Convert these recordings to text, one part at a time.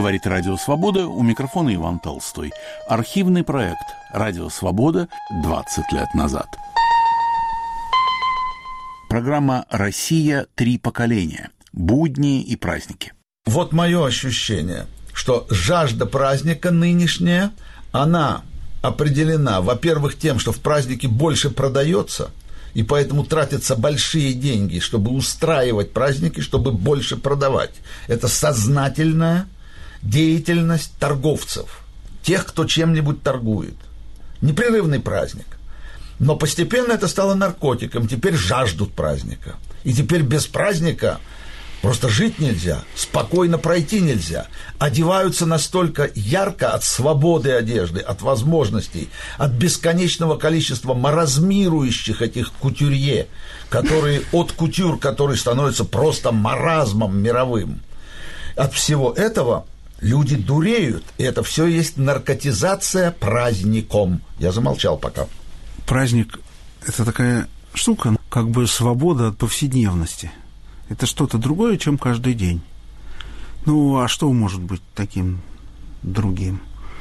Говорит Радио Свобода, у микрофона Иван Толстой. Архивный проект «Радио Свобода» 20 лет назад. Программа «Россия. Три поколения. Будни и праздники». Вот мое ощущение, что жажда праздника нынешняя, она определена, во-первых, тем, что в празднике больше продается, и поэтому тратятся большие деньги, чтобы устраивать праздники, чтобы больше продавать. Это сознательная деятельность торговцев, тех, кто чем-нибудь торгует. Непрерывный праздник. Но постепенно это стало наркотиком, теперь жаждут праздника. И теперь без праздника просто жить нельзя, спокойно пройти нельзя. Одеваются настолько ярко от свободы одежды, от возможностей, от бесконечного количества маразмирующих этих кутюрье, которые от кутюр, которые становятся просто маразмом мировым. От всего этого люди дуреют, и это все есть наркотизация праздником. Я замолчал пока. Праздник – это такая штука, как бы свобода от повседневности. Это что-то другое, чем каждый день. Ну, а что может быть таким другим?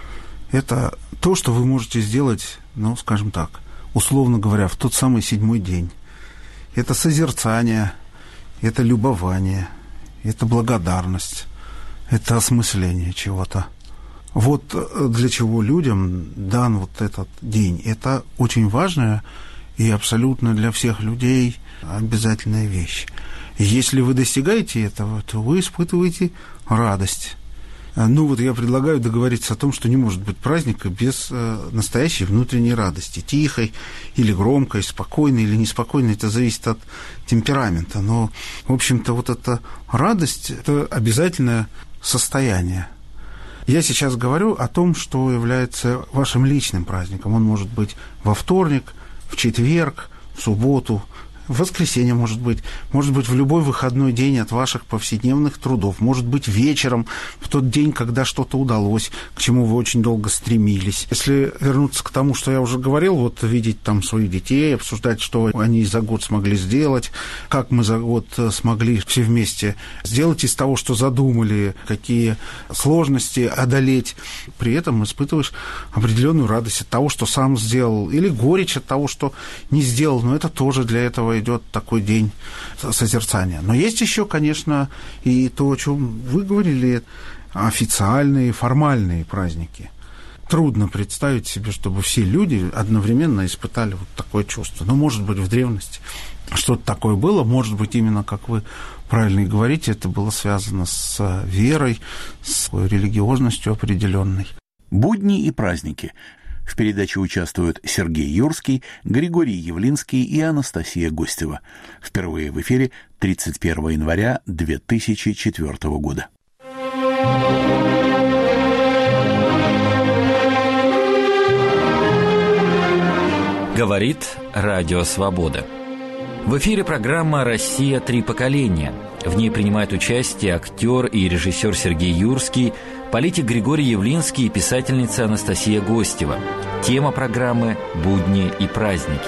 Это то, что вы можете сделать, ну, скажем так, условно говоря, в тот самый 7-й день. Это созерцание, это любование, это благодарность, это осмысление чего-то. Вот для чего людям дан вот этот день. Это очень важная и абсолютно для всех людей обязательная вещь. Если вы достигаете этого, то вы испытываете радость. Ну вот я предлагаю договориться о том, что не может быть праздника без настоящей внутренней радости. Тихой или громкой, спокойной или неспокойной, это зависит от темперамента. Но, в общем-то, вот эта радость – это обязательное состояние. Я сейчас говорю о том, что является вашим личным праздником. Он может быть во вторник, в четверг, в субботу, в воскресенье, может быть в любой выходной день от ваших повседневных трудов, может быть вечером, в тот день, когда что-то удалось, к чему вы очень долго стремились. Если вернуться к тому, что я уже говорил, вот видеть там своих детей, обсуждать, что они за год смогли сделать, как мы за год смогли все вместе сделать из того, что задумали, какие сложности одолеть, при этом испытываешь определенную радость от того, что сам сделал, или горечь от того, что не сделал, но это тоже для этого идет такой день созерцания. Но есть еще, конечно, и то, о чем вы говорили, официальные, формальные праздники. Трудно представить себе, чтобы все люди одновременно испытали вот такое чувство. Но, может быть, в древности что-то такое было, может быть, именно, как вы правильно и говорите, это было связано с верой, с религиозностью определенной. Будни и праздники. В передаче участвуют Сергей Юрский, Григорий Явлинский и Анастасия Гостева. Впервые в эфире 31 января 2004 года. Говорит Радио Свобода. В эфире программа «Россия. Три поколения». В ней принимают участие актер и режиссер Сергей Юрский, политик Григорий Явлинский и писательница Анастасия Гостева. Тема программы «Будни и праздники».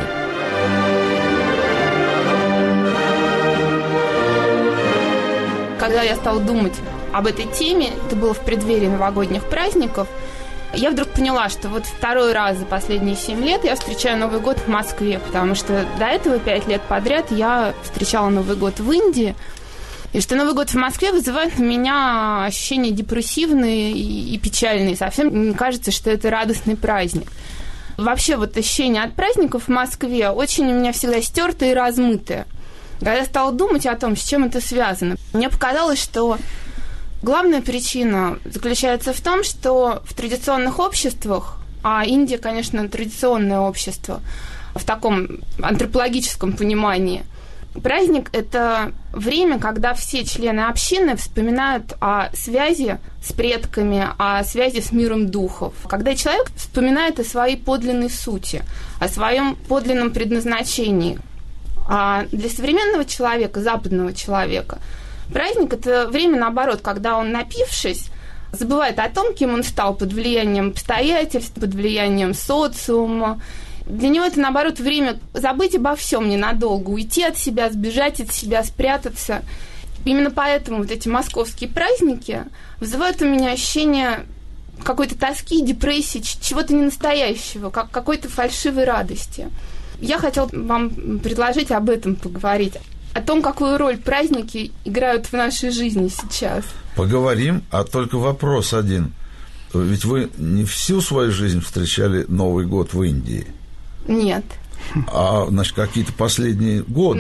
Когда я стала думать об этой теме, это было в преддверии новогодних праздников, я вдруг поняла, что вот второй раз за последние 7 лет я встречаю Новый год в Москве, потому что до этого 5 лет подряд я встречала Новый год в Индии, и что Новый год в Москве вызывает у меня ощущения депрессивные и печальные. Совсем не кажется, что это радостный праздник. Вообще вот ощущения от праздников в Москве очень у меня всегда стертые и размытые. Когда я стала думать о том, с чем это связано, мне показалось, что главная причина заключается в том, что в традиционных обществах, а Индия, конечно, традиционное общество в таком антропологическом понимании, праздник – это время, когда все члены общины вспоминают о связи с предками, о связи с миром духов. Когда человек вспоминает о своей подлинной сути, о своем подлинном предназначении. А для современного человека, западного человека, праздник – это время, наоборот, когда он, напившись, забывает о том, кем он стал под влиянием обстоятельств, под влиянием социума. Для него это, наоборот, время забыть обо всем ненадолго, уйти от себя, сбежать от себя, спрятаться. Именно поэтому вот эти московские праздники вызывают у меня ощущение какой-то тоски, депрессии, чего-то ненастоящего, как какой-то фальшивой радости. Я хотела вам предложить об этом поговорить, о том, какую роль праздники играют в нашей жизни сейчас. Поговорим, а только вопрос один. Ведь вы не всю свою жизнь встречали Новый год в Индии? Нет. А, значит, какие-то последние годы?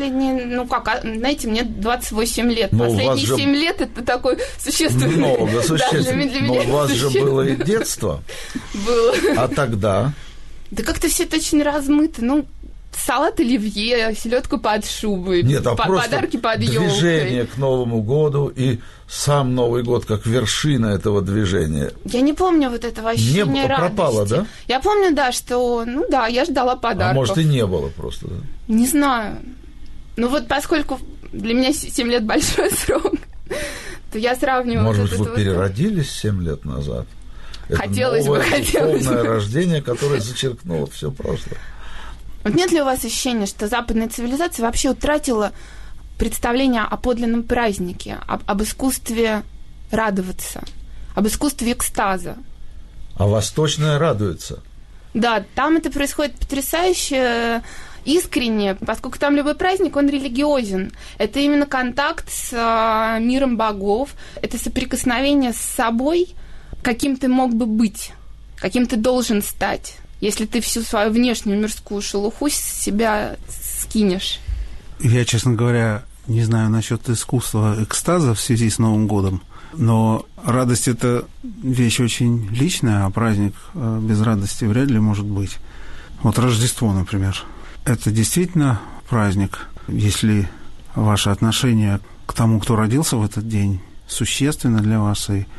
Знаете, мне 28 лет. Но последние 7 лет – это такой существенный. Много, существенно. Да, для меня но у вас же было и детство. Было. А тогда? Да как-то все это очень размыто. Салат оливье, селедка под шубой, нет, а подарки под елкой. Движение к Новому году и сам Новый год как вершина этого движения. Я не помню вот этого ощущения радости. Пропало, да? Я помню, да, что, я ждала подарков. А может, и не было просто, да? Не знаю. Поскольку для меня 7 лет большой срок, то я сравниваю... Может быть, вы переродились 7 лет назад? Хотелось бы. Полное рождение, которое зачеркнуло все прошлое. Вот нет ли у вас ощущения, что западная цивилизация вообще утратила представление о подлинном празднике, об искусстве радоваться, об искусстве экстаза? А восточная радуется. Да, там это происходит потрясающе искренне, поскольку там любой праздник, он религиозен. Это именно контакт с миром богов, это соприкосновение с собой, каким ты мог бы быть, каким ты должен стать, если ты всю свою внешнюю мирскую шелуху с себя скинешь. Я, честно говоря, не знаю насчет искусства экстаза в связи с Новым годом, но радость – это вещь очень личная, а праздник без радости вряд ли может быть. Вот Рождество, например. Это действительно праздник, если ваше отношение к тому, кто родился в этот день, существенно для вас, и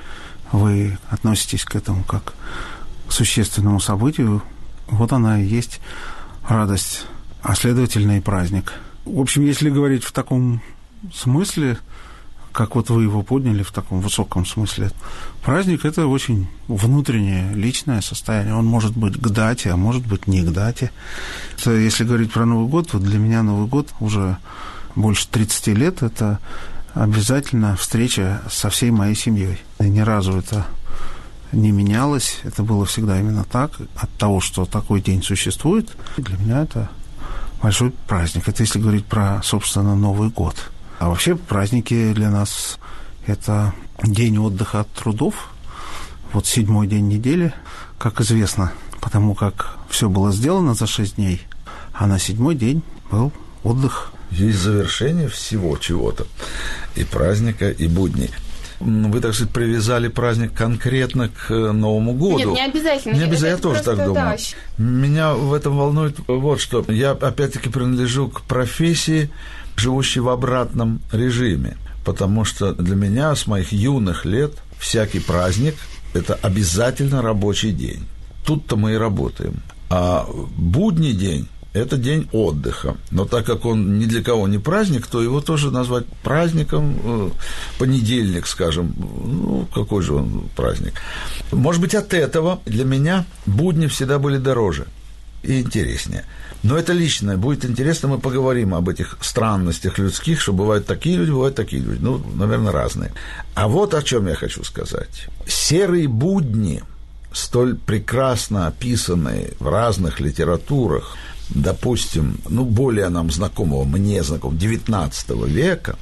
вы относитесь к этому как к существенному событию, вот она и есть радость, а следовательно и праздник. В общем, если говорить в таком смысле, как вот вы его подняли, в таком высоком смысле, праздник – это очень внутреннее, личное состояние. Он может быть к дате, а может быть не к дате. Это, если говорить про Новый год, вот для меня Новый год уже больше 30 лет – это обязательно встреча со всей моей семьей. И ни разу это не менялось, это было всегда именно так. От того, что такой день существует, для меня это большой праздник. Это если говорить про, собственно, Новый год. А вообще праздники для нас – это день отдыха от трудов. Вот 7-й день недели, как известно, потому как все было сделано за 6 дней, а на 7-й день был отдых. Есть завершение всего чего-то, и праздника, и будней. Вы, так сказать, привязали праздник конкретно к Новому году. Нет, не обязательно. Не обязательно, я тоже так думаю. Да. Меня в этом волнует вот что. Я, опять-таки, принадлежу к профессии, живущей в обратном режиме. Потому что для меня с моих юных лет всякий праздник – это обязательно рабочий день. Тут-то мы и работаем. А будний день – это день отдыха. Но так как он ни для кого не праздник, то его тоже назвать праздником, понедельник, скажем, какой же он праздник. Может быть, от этого для меня будни всегда были дороже и интереснее. Но это личное. Будет интересно, мы поговорим об этих странностях людских, что бывают такие люди, бывают такие люди. Наверное, разные. А вот о чем я хочу сказать. Серые будни, столь прекрасно описанные в разных литературах, допустим, более нам знакомого, мне знакомого, XIX века,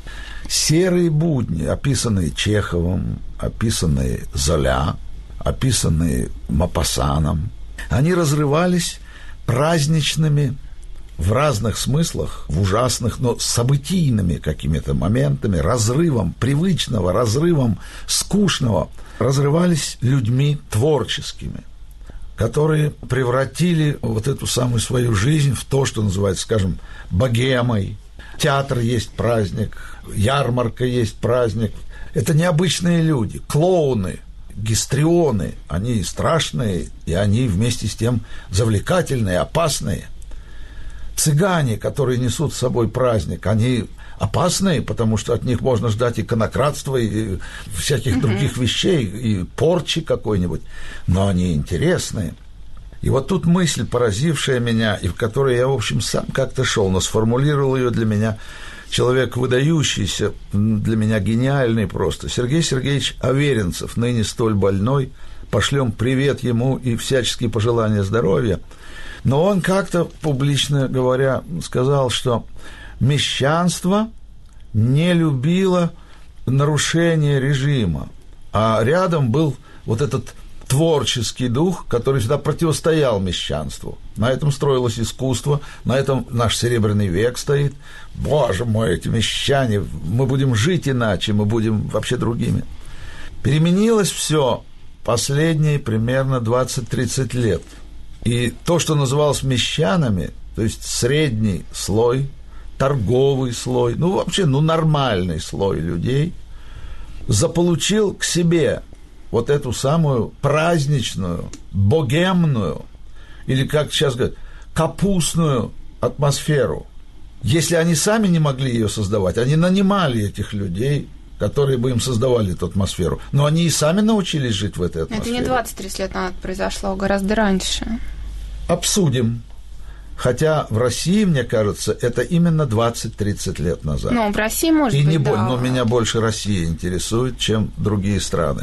серые будни, описанные Чеховым, описанные Золя, описанные Мопассаном, они разрывались праздничными в разных смыслах, в ужасных, но событийными какими-то моментами, разрывом привычного, разрывом скучного, разрывались людьми творческими, которые превратили вот эту самую свою жизнь в то, что называется, скажем, богемой. Театр есть праздник, ярмарка есть праздник. Это необычные люди, клоуны, гистрионы. Они страшные, и они вместе с тем завлекательные, опасные. Цыгане, которые несут с собой праздник, они опасные, потому что от них можно ждать иконократства и всяких других вещей, и порчи какой-нибудь, но они интересные. И вот тут мысль, поразившая меня, и в которой я, в общем, сам как-то шел, но сформулировал ее для меня человек выдающийся, для меня гениальный просто, Сергей Сергеевич Аверинцев, ныне столь больной, пошлем привет ему и всяческие пожелания здоровья. Но он как-то, публично говоря, сказал, что мещанство не любило нарушение режима, а рядом был вот этот творческий дух, который всегда противостоял мещанству. На этом строилось искусство, на этом наш Серебряный век стоит. Боже мой, эти мещане, мы будем жить иначе, мы будем вообще другими. Переменилось все последние примерно 20-30 лет. И то, что называлось мещанами, то есть средний слой, торговый слой, вообще нормальный слой людей, заполучил к себе вот эту самую праздничную, богемную, или, как сейчас говорят, капустную атмосферу. Если они сами не могли ее создавать, они нанимали этих людей, которые бы им создавали эту атмосферу. Но они и сами научились жить в этой атмосфере. Это не 20-30 лет назад произошло, гораздо раньше. Обсудим. Хотя в России, мне кажется, это именно 20-30 лет назад. В России, может быть, да. Но меня больше Россия интересует, чем другие страны.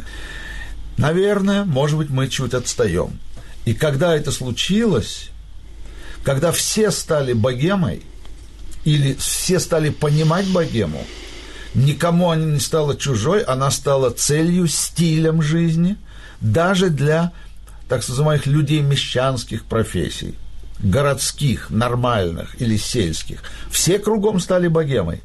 Наверное, может быть, мы чуть отстаем. И когда это случилось, когда все стали богемой, или все стали понимать богему, никому она не стала чужой, она стала целью, стилем жизни, даже для, так называемых, людей мещанских профессий, городских, нормальных или сельских. Все кругом стали богемой.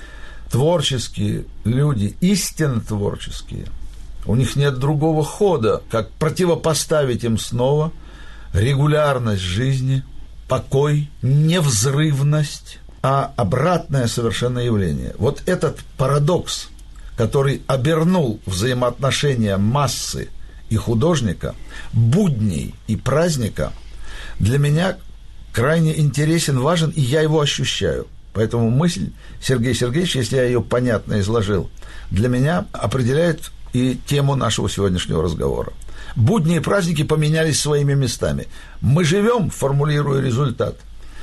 Творческие люди, истинно творческие, у них нет другого хода, как противопоставить им снова регулярность жизни, покой, невзрывность, а обратное совершенно явление. Вот этот парадокс, который обернул взаимоотношения массы и художника, будней и праздника, для меня крайне интересен, важен, и я его ощущаю. Поэтому мысль Сергея Сергеевича, если я ее понятно изложил, для меня определяет и тему нашего сегодняшнего разговора. Будни и праздники поменялись своими местами. Мы живем, формулируя результат,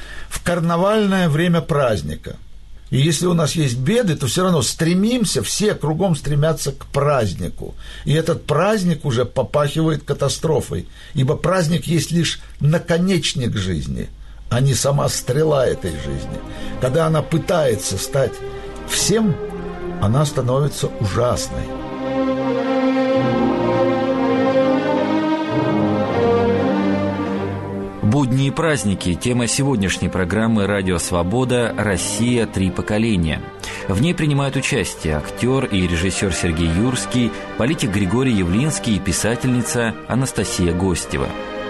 в карнавальное время праздника. И если у нас есть беды, то все равно стремимся, все кругом стремятся к празднику. И этот праздник уже попахивает катастрофой, ибо праздник есть лишь наконечник жизни, а не сама стрела этой жизни. Когда она пытается стать всем, она становится ужасной. Будни и праздники – тема сегодняшней программы «Радио Свобода. Россия. Три поколения». В ней принимают участие актер и режиссер Сергей Юрский, политик Григорий Явлинский и писательница Анастасия Гостева.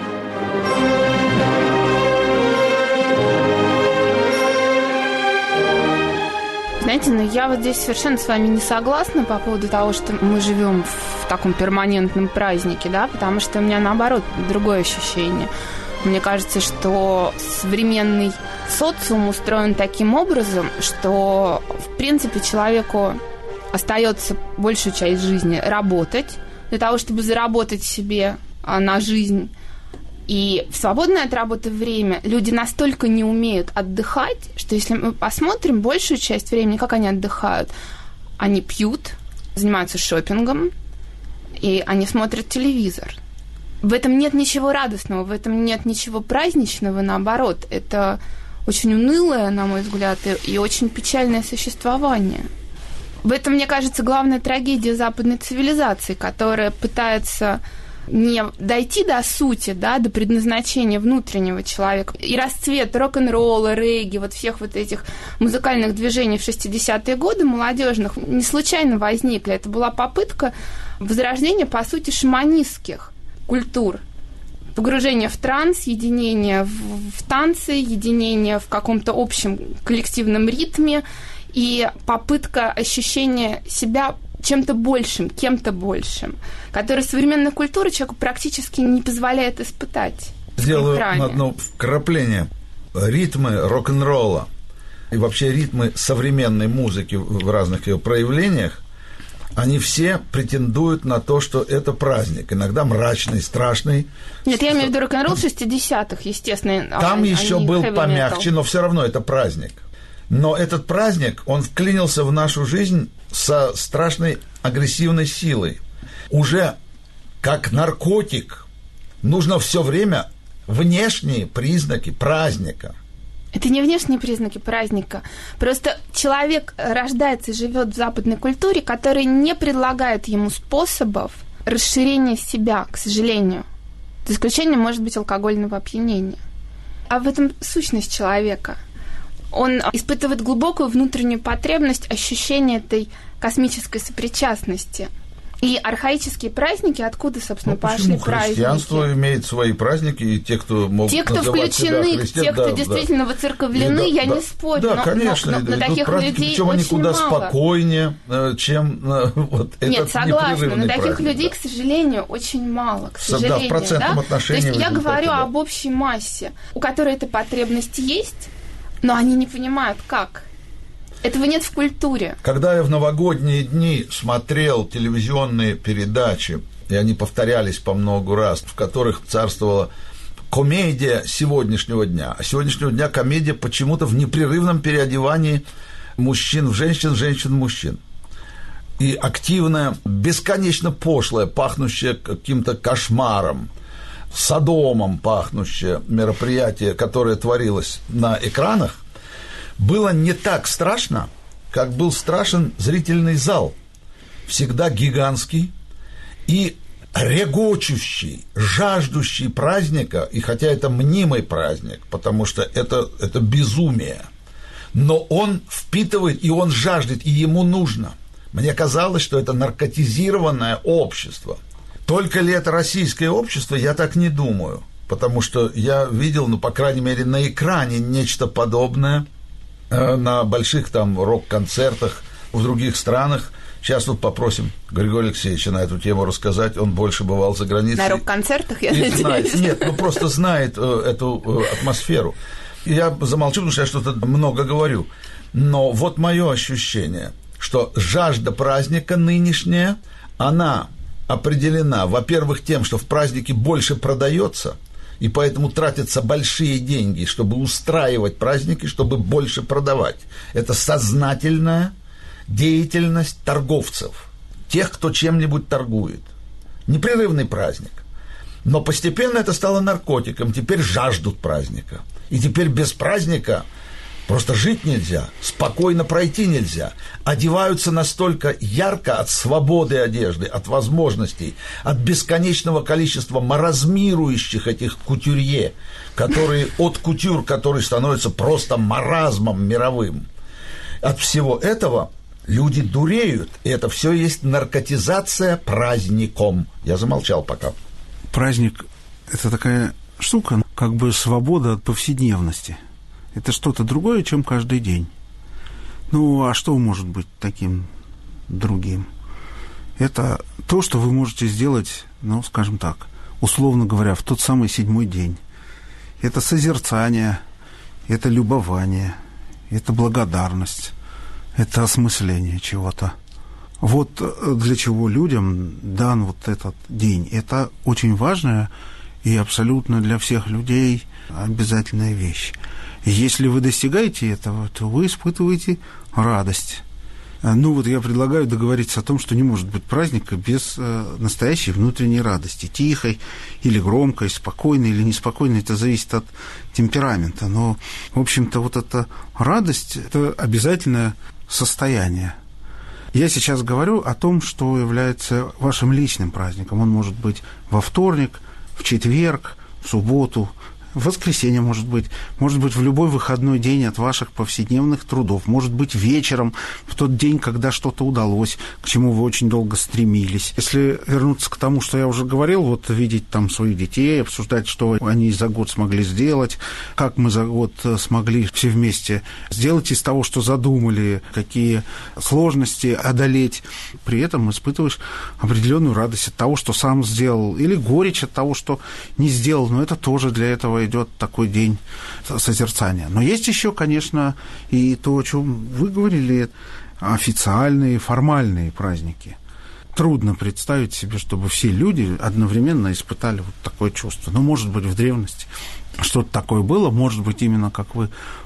Знаете, я вот здесь совершенно с вами не согласна по поводу того, что мы живем в таком перманентном празднике, да, потому что у меня, наоборот, другое ощущение. Мне кажется, что современный социум устроен таким образом, что, в принципе, человеку остается большую часть жизни работать для того, чтобы заработать себе на жизнь. И в свободное от работы время люди настолько не умеют отдыхать, что если мы посмотрим большую часть времени, как они отдыхают, они пьют, занимаются шопингом, и они смотрят телевизор. В этом нет ничего радостного, в этом нет ничего праздничного, наоборот. Это очень унылое, на мой взгляд, и очень печальное существование. В этом, мне кажется, главная трагедия западной цивилизации, которая пытается не дойти до сути, да, до предназначения внутреннего человека. И расцвет рок-н-ролла, регги, вот всех вот этих музыкальных движений в 60-е годы молодежных не случайно возникли. Это была попытка возрождения, по сути, шаманистских культур. Погружение в транс, единение в танцы, единение в каком-то общем коллективном ритме и попытка ощущения себя чем-то большим, кем-то большим, который современная культура человеку практически не позволяет испытать. Сделаю одно вкрапление. Ритмы рок-н-ролла и вообще ритмы современной музыки в разных ее проявлениях, они все претендуют на то, что это праздник. Иногда мрачный, страшный. Нет, я имею в виду рок-н-ролл 60-х, естественно. Там еще был помягче, но все равно это праздник. Но этот праздник, он вклинился в нашу жизнь со страшной агрессивной силой. Уже как наркотик нужно все время внешние признаки праздника. Это не внешние признаки праздника. Просто человек рождается и живет в западной культуре, которая не предлагает ему способов расширения себя, к сожалению. За исключением, может быть, алкогольного опьянения. А в этом сущность человека. Он испытывает глубокую внутреннюю потребность ощущения этой космической сопричастности. И архаические праздники, откуда, собственно, пошли праздники? Христианство имеет свои праздники, и те, кто могут те, кто называть включены, себя христиан, те, кто действительно воцерковлены, не спорю. Да, конечно, но таких людей причем они куда мало. спокойнее, чем вот этот непрерывный праздник. Нет, согласна, но таких людей, к сожалению, очень мало, к сожалению. Да, в процентном отношении. То есть я говорю об общей массе, у которой эта потребность есть, но они не понимают, как. Этого нет в культуре. Когда я в новогодние дни смотрел телевизионные передачи, и они повторялись по много раз, в которых царствовала комедия сегодняшнего дня, а сегодняшнего дня комедия почему-то в непрерывном переодевании мужчин в женщин, женщин в мужчин. И активное, бесконечно пошлое, пахнущее каким-то кошмаром, содомом пахнущее мероприятие, которое творилось на экранах, было не так страшно, как был страшен зрительный зал. Всегда гигантский и регочущий, жаждущий праздника, и хотя это мнимый праздник, потому что это безумие, но он впитывает, и он жаждет, и ему нужно. Мне казалось, что это наркотизированное общество. Только ли это российское общество, я так не думаю, потому что я видел, по крайней мере, на экране нечто подобное на больших там рок-концертах в других странах. Сейчас вот попросим Григория Алексеевича на эту тему рассказать. Он больше бывал за границей. На рок-концертах, я надеюсь. Знает, нет, просто знает эту атмосферу. Я замолчу, потому что я что-то много говорю. Но вот мое ощущение, что жажда праздника нынешняя, она определена, во-первых, тем, что в празднике больше продается, и поэтому тратятся большие деньги, чтобы устраивать праздники, чтобы больше продавать. Это сознательная деятельность торговцев, тех, кто чем-нибудь торгует. Непрерывный праздник. Но постепенно это стало наркотиком. Теперь жаждут праздника. И теперь без праздника просто жить нельзя, спокойно пройти нельзя. Одеваются настолько ярко от свободы одежды, от возможностей, от бесконечного количества маразмирующих этих кутюрье, которые от кутюр, которые становятся просто маразмом мировым. От всего этого люди дуреют, и это все есть наркотизация праздником. Я замолчал пока. Праздник – это такая штука, как бы свобода от повседневности. Это что-то другое, чем каждый день. Ну, а что может быть таким другим? Это то, что вы можете сделать, ну, скажем так, условно говоря, в тот самый 7-й день. Это созерцание, это любование, это благодарность, это осмысление чего-то. Вот для чего людям дан вот этот день. Это очень важная и абсолютно для всех людей обязательная вещь. Если вы достигаете этого, то вы испытываете радость. Ну вот я предлагаю договориться о том, что не может быть праздника без настоящей внутренней радости. Тихой или громкой, спокойной или неспокойной, это зависит от темперамента. Но, в общем-то, вот эта радость – это обязательное состояние. Я сейчас говорю о том, что является вашим личным праздником. Он может быть во вторник, в четверг, в субботу, в воскресенье, может быть в любой выходной день от ваших повседневных трудов, может быть вечером, в тот день, когда что-то удалось, к чему вы очень долго стремились. Если вернуться к тому, что я уже говорил, вот видеть там своих детей, обсуждать, что они за год смогли сделать, как мы за год смогли все вместе сделать из того, что задумали, какие сложности одолеть. При этом испытываешь определенную радость от того, что сам сделал, или горечь от того, что не сделал, но это тоже для этого идет такой день созерцания. Но есть еще, конечно, и то, о чем вы говорили, официальные, формальные праздники. Трудно представить себе, чтобы все люди одновременно испытали вот такое чувство. Ну, может быть, в древности что-то такое было, может быть, именно, как вы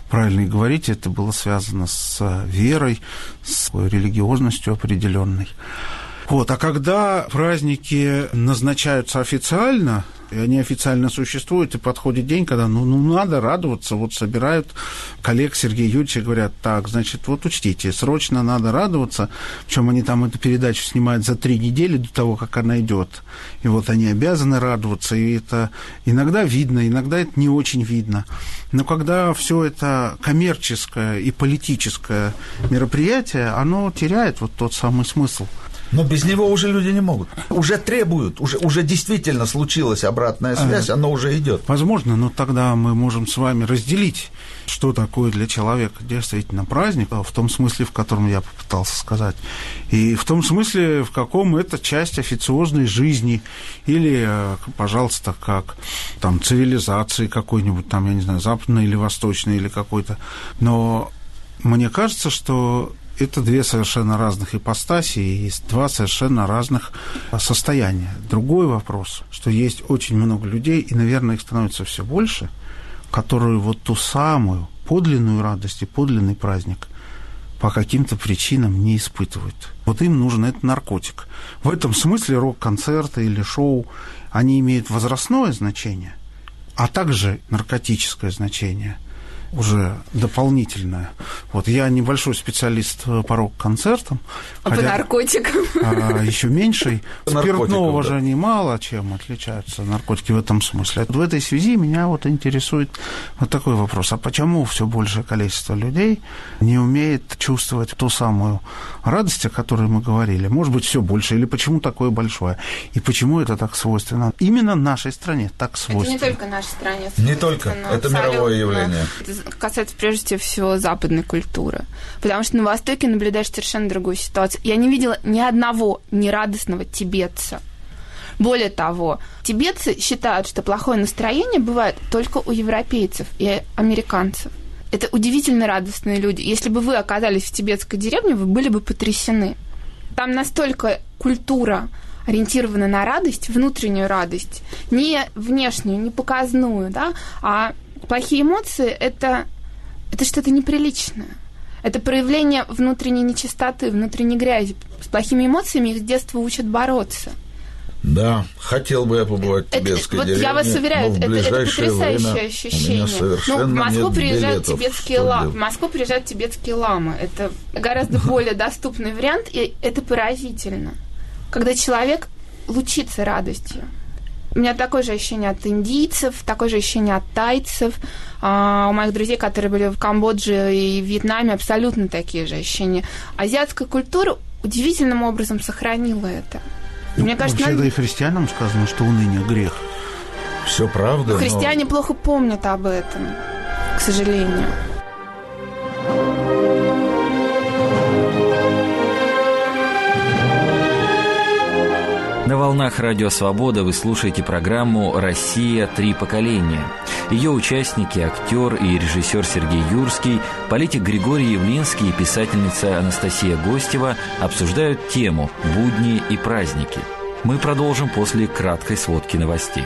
правильно и говорите, это было связано с верой, с религиозностью определенной. Вот. А когда праздники назначаются официально, и они официально существуют, и подходит день, когда надо радоваться, вот собирают коллег Сергея Юрьевича и говорят, так, значит, вот учтите, срочно надо радоваться, причем они там эту передачу снимают за 3 недели до того, как она идет, и вот они обязаны радоваться, и это иногда видно, иногда это не очень видно, но когда все это коммерческое и политическое мероприятие, оно теряет вот тот самый смысл. Но без него уже люди не могут. Уже требуют, уже действительно случилась обратная связь, оно уже идет. Возможно, но тогда мы можем с вами разделить, что такое для человека действительно праздник, в том смысле, в котором я попытался сказать, и в том смысле, в каком это часть официозной жизни, или, пожалуйста, как там цивилизации какой-нибудь, там, я не знаю, западной или восточной, или какой-то. Но мне кажется, что это 2 совершенно разных ипостаси и 2 совершенно разных состояния. Другой вопрос, что есть очень много людей, и, наверное, их становится все больше, которые вот ту самую подлинную радость и подлинный праздник по каким-то причинам не испытывают. Вот им нужен этот наркотик. В этом смысле рок-концерты или шоу, они имеют возрастное значение, а также наркотическое значение, уже дополнительное. Вот я небольшой специалист по рок-концертам. А по наркотикам? Еще меньший. Спиртного же они мало чем отличаются, наркотики в этом смысле. В этой связи меня вот интересует вот такой вопрос. А почему все большее количество людей не умеет чувствовать ту самую радость, о которой мы говорили? Может быть, все больше, или почему такое большое? И почему это так свойственно? Именно нашей стране так свойственно. Это не только нашей стране. Не только. Это мировое явление. Касается прежде всего западной культуры. Потому что на Востоке наблюдаешь совершенно другую ситуацию. Я не видела ни одного нерадостного тибетца. Более того, тибетцы считают, что плохое настроение бывает только у европейцев и американцев. Это удивительно радостные люди. Если бы вы оказались в тибетской деревне, вы были бы потрясены. Там настолько культура ориентирована на радость, внутреннюю радость, не внешнюю, не показную, да, а плохие эмоции – это что-то неприличное. Это проявление внутренней нечистоты, внутренней грязи. С плохими эмоциями их с детства учат бороться. Да, хотел бы я побывать в тибетской деревне, я вас уверяю, это потрясающее ощущение. В Москву приезжают тибетские ламы. Это гораздо более доступный вариант, и это поразительно. Когда человек лучится радостью. У меня такое же ощущение от индийцев, такое же ощущение от тайцев. У моих друзей, которые были в Камбодже и Вьетнаме, абсолютно такие же ощущения. Азиатская культура удивительным образом сохранила это. Мне кажется, вообще-то и христианам сказано, что уныние – грех. Все правда. Но христиане плохо помнят об этом, к сожалению. На волнах Радио Свобода вы слушаете программу «Россия. 3 поколения». Ее участники – актер и режиссер Сергей Юрский, политик Григорий Явлинский и писательница Анастасия Гостева обсуждают тему «Будни и праздники». Мы продолжим после краткой сводки новостей.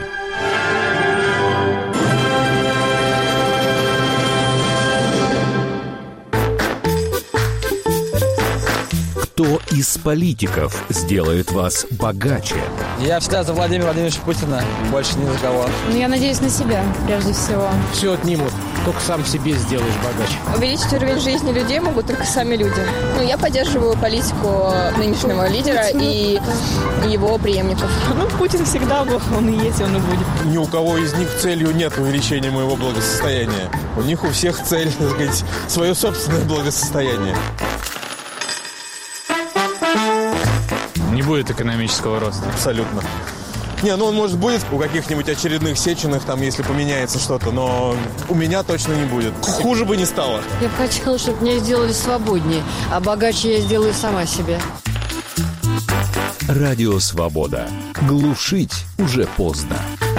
Кто из политиков сделает вас богаче? Я всегда за Владимира Владимировича Путина, больше ни за кого. Я надеюсь на себя, прежде всего. Все отнимут, только сам себе сделаешь богаче. Увеличить уровень жизни людей могут только сами люди. Я поддерживаю политику нынешнего лидера и его преемников. Путин всегда был, он и есть, он и будет. Ни у кого из них целью нет увеличения моего благосостояния. У них у всех цель, так сказать, свое собственное благосостояние. Не будет экономического роста. Абсолютно. Не, он, может, будет у каких-нибудь очередных Сечиных, там, если поменяется что-то, но у меня точно не будет. Хуже бы не стало. Я бы хотела, чтобы меня сделали свободнее, а богаче я сделаю сама себе. Радио Свобода. Глушить уже поздно.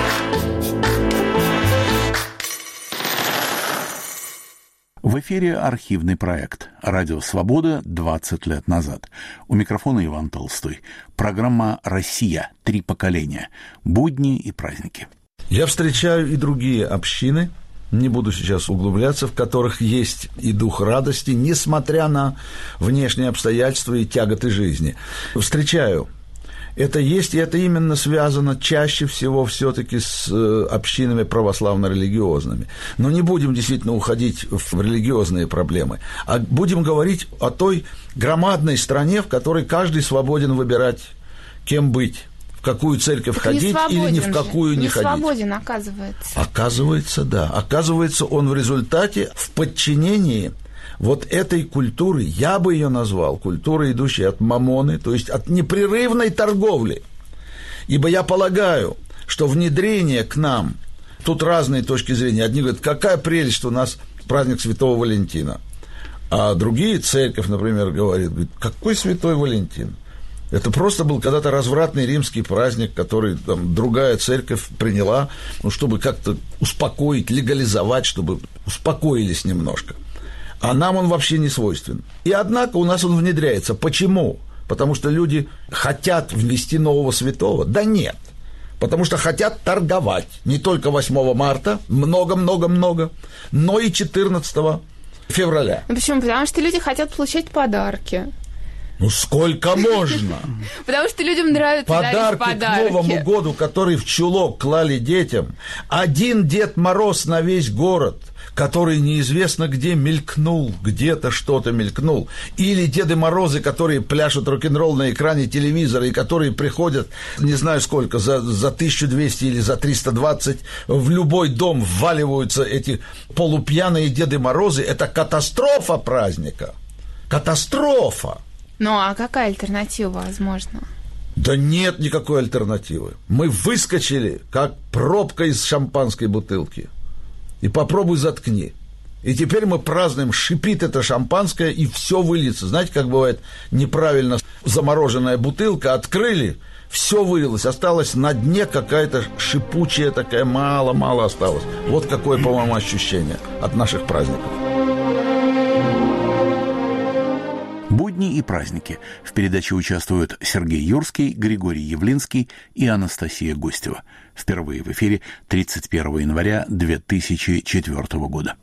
В эфире архивный проект «Радио Свобода. 20 лет назад». У микрофона Иван Толстой. Программа «Россия. 3 поколения. Будни и праздники». Я встречаю и другие общины, не буду сейчас углубляться, в которых есть и дух радости, несмотря на внешние обстоятельства и тяготы жизни. Встречаю. Это есть, и это именно связано чаще всего все-таки с общинами православно-религиозными. Но не будем действительно уходить в религиозные проблемы, а будем говорить о той громадной стране, в которой каждый свободен выбирать, кем быть. В какую церковь ходить или ни в какую не ходить. Не свободен, оказывается. Оказывается, да. Оказывается, он в результате в подчинении вот этой культуры, я бы ее назвал культурой, идущей от мамоны, то есть от непрерывной торговли. Ибо я полагаю, что внедрение к нам, тут разные точки зрения. Одни говорят, какая прелесть, что у нас праздник Святого Валентина. А другие, церковь, например, говорит, какой Святой Валентин? Это просто был когда-то развратный римский праздник, который там, другая церковь приняла, чтобы как-то успокоить, легализовать, чтобы успокоились немножко. А нам он вообще не свойствен. И однако у нас он внедряется. Почему? Потому что люди хотят ввести нового святого? Да нет. Потому что хотят торговать. Не только 8 марта, много-много-много, но и 14 февраля. Почему? Потому что люди хотят получать подарки. Ну, сколько можно? Потому что людям нравится дарить подарки. К Новому году, который в чулок клали детям, один Дед Мороз на весь город, который неизвестно где мелькнул, где-то что-то мелькнул, или Деды Морозы, которые пляшут рок-н-ролл на экране телевизора, и которые приходят, не знаю сколько, за 1200 или за 320, в любой дом вваливаются эти полупьяные Деды Морозы, это катастрофа праздника. Катастрофа. Ну, а какая альтернатива возможна? Да нет никакой альтернативы. Мы выскочили, как пробка из шампанской бутылки. И попробуй заткни. И теперь мы празднуем, шипит это шампанское, и все выльется. Знаете, как бывает неправильно замороженная бутылка, открыли, все вылилось, осталось на дне какая-то шипучая такая, мало-мало осталось. Вот какое, по-моему, ощущение от наших праздников. Будни и праздники. В передаче участвуют Сергей Юрский, Григорий Явлинский и Анастасия Гостева. Впервые в эфире 31 января 2004 года.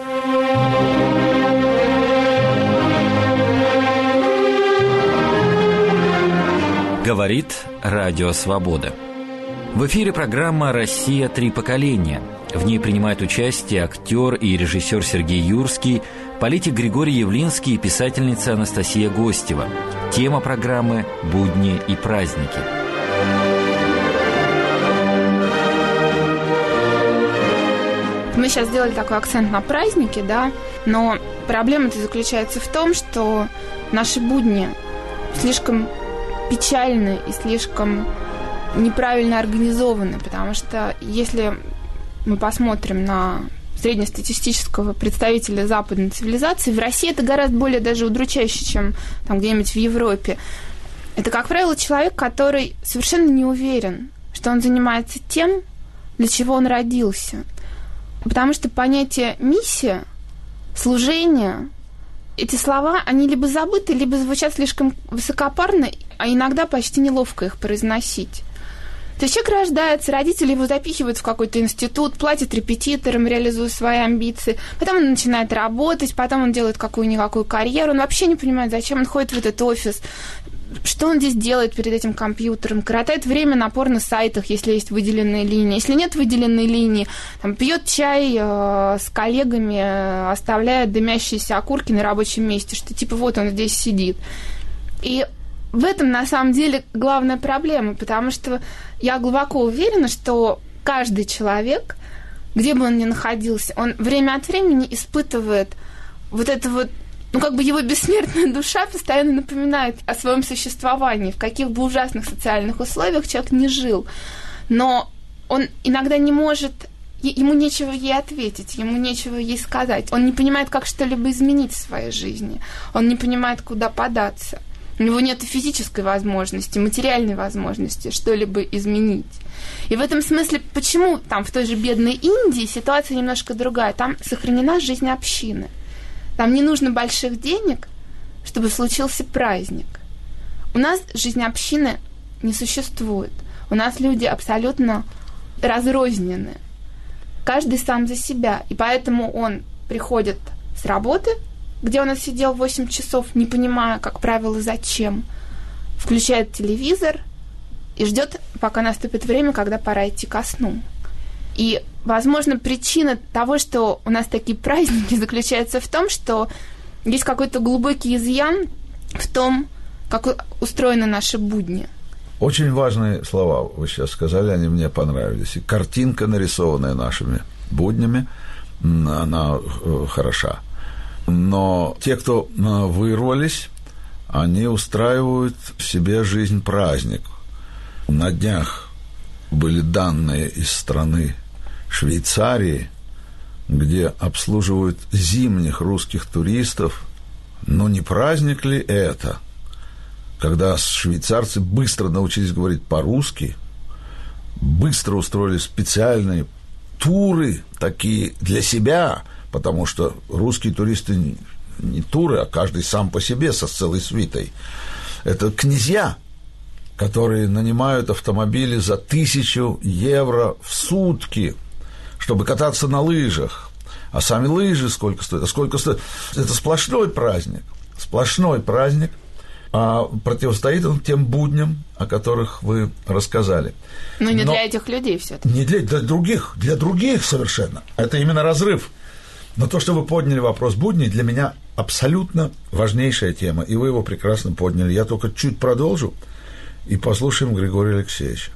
Говорит Радио Свобода. В эфире программа «Россия. Три поколения». В ней принимают участие актер и режиссер Сергей Юрский, политик Григорий Явлинский и писательница Анастасия Гостева. Тема программы «Будни и праздники». Мы сейчас сделали такой акцент на праздники, да, но проблема-то заключается в том, что наши будни слишком печальны и слишком неправильно организованы, потому что если мы посмотрим на среднестатистического представителя западной цивилизации, в России это гораздо более даже удручающе, чем там где-нибудь в Европе. Это, как правило, человек, который совершенно не уверен, что он занимается тем, для чего он родился. Потому что понятие «миссия», «служение», эти слова, они либо забыты, либо звучат слишком высокопарно, а иногда почти неловко их произносить. То есть человек рождается, родители его запихивают в какой-то институт, платят репетиторам, реализуя свои амбиции, потом он начинает работать, потом он делает какую-никакую карьеру, он вообще не понимает, зачем он ходит в этот офис, что он здесь делает перед этим компьютером, коротает время на порно-сайтах, если есть выделенные линии. Если нет выделенной линии, там, пьет чай с коллегами, оставляет дымящиеся окурки на рабочем месте, что типа вот он здесь сидит. И в этом, на самом деле, главная проблема, потому что я глубоко уверена, что каждый человек, где бы он ни находился, он время от времени испытывает вот это вот, ну, как бы его бессмертная душа постоянно напоминает о своем существовании, в каких бы ужасных социальных условиях человек не жил. Но он иногда не может, ему нечего ей ответить, ему нечего ей сказать. Он не понимает, как что-либо изменить в своей жизни. Он не понимает, куда податься. У него нет физической возможности, материальной возможности что-либо изменить. И в этом смысле, почему там в той же бедной Индии ситуация немножко другая? Там сохранена жизнь общины. Там не нужно больших денег, чтобы случился праздник. У нас жизнь общины не существует. У нас люди абсолютно разрознены. каждый сам за себя. И поэтому он приходит с работы, где он отсидел 8 часов, не понимая, как правило, зачем, включает телевизор и ждет, пока наступит время, когда пора идти ко сну. И, возможно, причина того, что у нас такие праздники, заключается в том, что есть какой-то глубокий изъян в том, как устроены наши будни. Очень важные слова вы сейчас сказали, они мне понравились. И картинка, нарисованная нашими буднями, она хороша. Но те, кто вырвались, они устраивают себе жизнь-праздник. На днях были данные из страны Швейцарии, где обслуживают зимних русских туристов. Но не праздник ли это, когда швейцарцы быстро научились говорить по-русски, быстро устроили специальные туры такие для себя, потому что русские туристы не туры, а каждый сам по себе со целой свитой. Это князья, которые нанимают автомобили за 1000 евро в сутки, чтобы кататься на лыжах. А сами лыжи сколько стоят? А сколько стоит? Это сплошной праздник. Сплошной праздник. А противостоит он тем будням, о которых вы рассказали. Но не для этих людей все-таки. Не для других совершенно. Это именно разрыв. Но то, что вы подняли вопрос будней, для меня абсолютно важнейшая тема, и вы его прекрасно подняли. Я только чуть продолжу и послушаем Григория Алексеевича.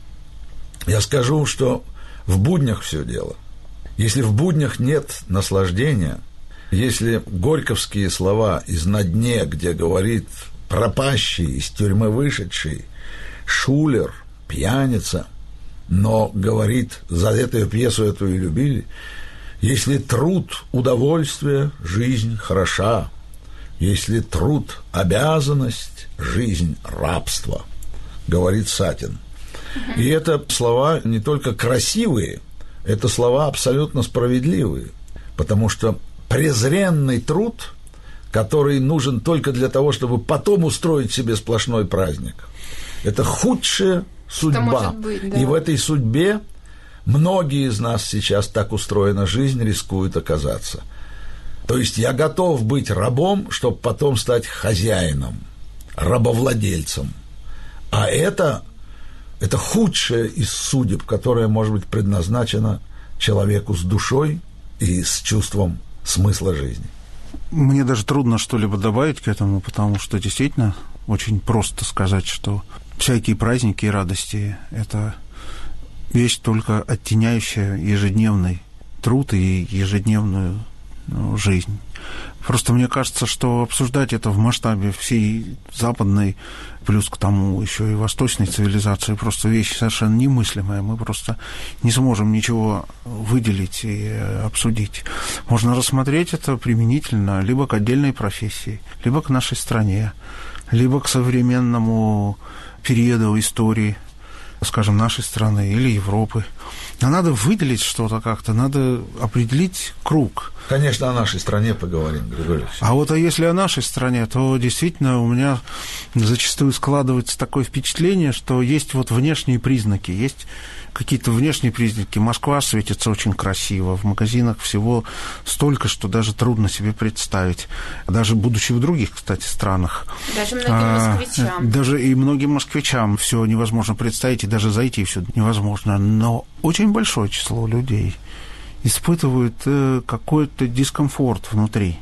Я скажу, что в буднях все дело. Если в буднях нет наслаждения, если горьковские слова из «На дне», где говорит пропащий, из тюрьмы вышедший, шулер, пьяница, но говорит, за эту пьесу эту и любили, если труд – удовольствие, жизнь хороша, если труд – обязанность, жизнь – рабство, говорит Сатин. И это слова не только красивые, это слова абсолютно справедливые, потому что презренный труд, который нужен только для того, чтобы потом устроить себе сплошной праздник, это худшая судьба. Быть, да. И в этой судьбе многие из нас сейчас, так устроена жизнь, рискуют оказаться. То есть я готов быть рабом, чтобы потом стать хозяином, рабовладельцем. А это худшее из судеб, которое может быть предназначено человеку с душой и с чувством смысла жизни. Мне даже трудно что-либо добавить к этому, потому что действительно очень просто сказать, что всякие праздники и радости – это вещь, только оттеняющая ежедневный труд и ежедневную жизнь. Просто мне кажется, что обсуждать это в масштабе всей западной, плюс к тому еще и восточной цивилизации, просто вещь совершенно немыслимая. Мы просто не сможем ничего выделить и обсудить. Можно рассмотреть это применительно либо к отдельной профессии, либо к нашей стране, либо к современному периоду истории, скажем, нашей страны или Европы. Но надо выделить что-то как-то, надо определить круг. Конечно, о нашей стране поговорим, Григорий Алексеевич. А если о нашей стране, то действительно у меня зачастую складывается такое впечатление, что есть внешние признаки, есть какие-то внешние признаки. Москва светится очень красиво, в магазинах всего столько, что даже трудно себе представить. Даже будучи в других, кстати, странах. Даже многим москвичам. Даже и многим москвичам все невозможно представить, и даже зайти все невозможно. Но очень большое число людей испытывают какой-то дискомфорт внутри.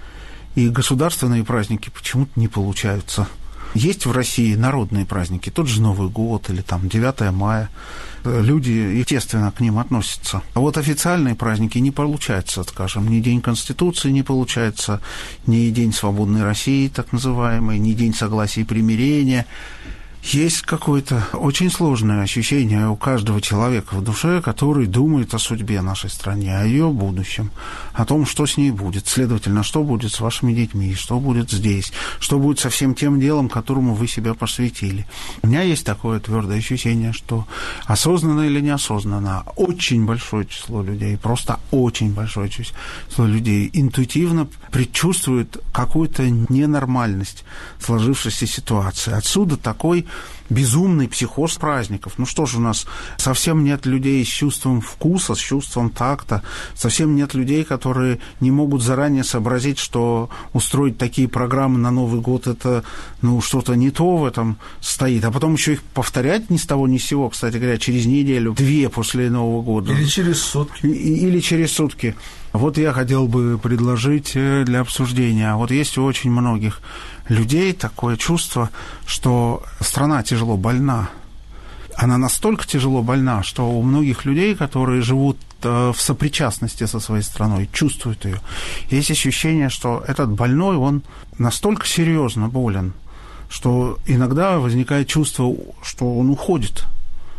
И государственные праздники почему-то не получаются. Есть в России народные праздники, тот же Новый год или 9 мая. Люди, естественно, к ним относятся. А официальные праздники не получается, скажем, ни День Конституции не получается, ни День Свободной России, так называемый, ни День Согласия и Примирения. Есть какое-то очень сложное ощущение у каждого человека в душе, который думает о судьбе нашей страны, о ее будущем, о том, что с ней будет. Следовательно, что будет с вашими детьми, что будет здесь, что будет со всем тем делом, которому вы себя посвятили. У меня есть такое твердое ощущение, что осознанно или неосознанно очень большое число людей, просто очень большое число людей интуитивно предчувствует какую-то ненормальность сложившейся ситуации. Отсюда такой безумный психоз праздников. Ну что же у нас, совсем нет людей с чувством вкуса, с чувством такта, совсем нет людей, которые не могут заранее сообразить, что устроить такие программы на Новый год, это, ну, что-то не то в этом стоит. А потом еще их повторять ни с того ни с сего, кстати говоря, через неделю, 2 после Нового года. Или через сутки. Или через сутки. Вот я хотел бы предложить для обсуждения. Вот есть у очень многих людей такое чувство, что страна тяжело больна. Она настолько тяжело больна, что у многих людей, которые живут в сопричастности со своей страной, чувствуют ее, есть ощущение, что этот больной, он настолько серьезно болен, что иногда возникает чувство, что он уходит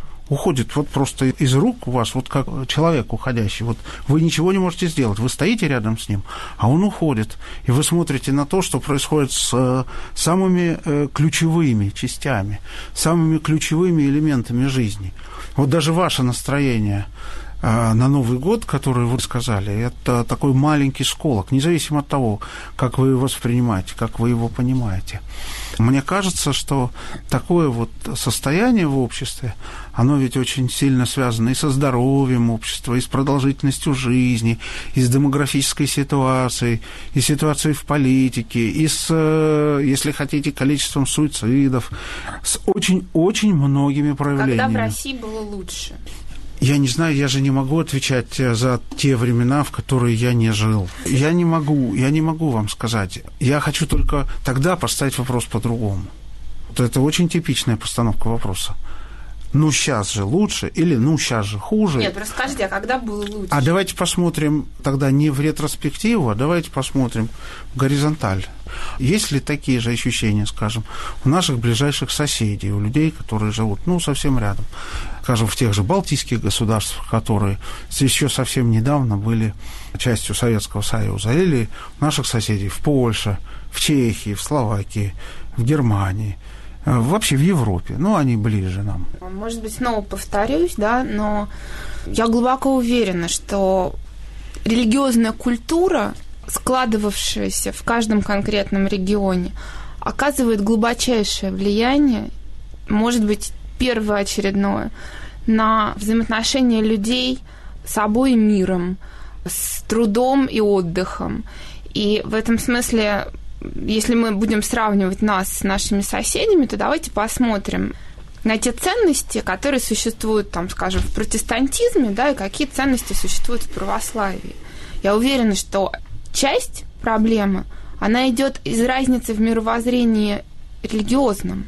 вот просто из рук у вас, вот как человек уходящий. Вот вы ничего не можете сделать, вы стоите рядом с ним, а он уходит. И вы смотрите на то, что происходит с самыми ключевыми частями, самыми ключевыми элементами жизни. Вот даже ваше настроение на Новый год, который вы сказали, это такой маленький сколок, независимо от того, как вы его воспринимаете, как вы его понимаете. Мне кажется, что такое вот состояние в обществе, оно ведь очень сильно связано и со здоровьем общества, и с продолжительностью жизни, и с демографической ситуацией, и ситуацией в политике, и с, если хотите, количеством суицидов, с очень-очень многими проявлениями. Когда в России было лучше? Я не знаю, я же не могу отвечать за те времена, в которые я не жил. Я не могу вам сказать. Я хочу только тогда поставить вопрос по-другому. Это очень типичная постановка вопроса. Ну, сейчас же лучше или ну, сейчас же хуже. Нет, расскажите, а когда было лучше? А давайте посмотрим тогда не в ретроспективу, а давайте посмотрим в горизонталь. Есть ли такие же ощущения, скажем, у наших ближайших соседей, у людей, которые живут, ну, совсем рядом, скажем, в тех же балтийских государствах, которые еще совсем недавно были частью Советского Союза, или наших соседей в Польше, в Чехии, в Словакии, в Германии, вообще в Европе, ну, они ближе нам. Может быть, снова повторюсь, да, но я глубоко уверена, что религиозная культура, складывавшаяся в каждом конкретном регионе, оказывает глубочайшее влияние, может быть, первоочередное, на взаимоотношения людей с собой и миром, с трудом и отдыхом. И в этом смысле, если мы будем сравнивать нас с нашими соседями, то давайте посмотрим на те ценности, которые существуют, там, скажем, в протестантизме, да, и какие ценности существуют в православии. Я уверена, что часть проблемы, она идет из разницы в мировоззрении религиозном.